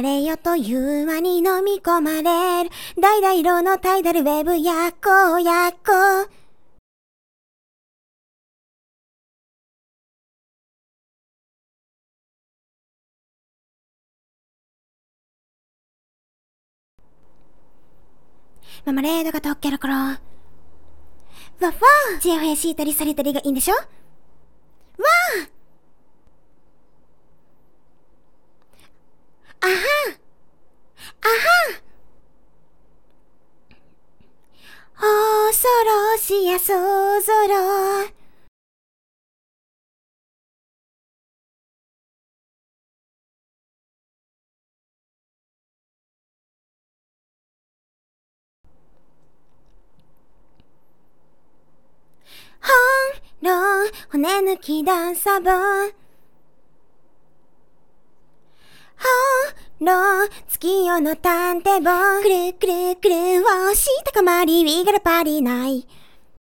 流れよという輪に飲み込まれる橙色のタイダルウェーブやっこやっこ。ママレードが溶ける頃、わっわー、ちやほやしたりされたりがいいんでしょ。わー、あはあは、恐ろしやそぞろ。ほんろん骨抜きダンサブン。ほんろん月夜の探偵本。くるくるくるをしたかまり We got a party night。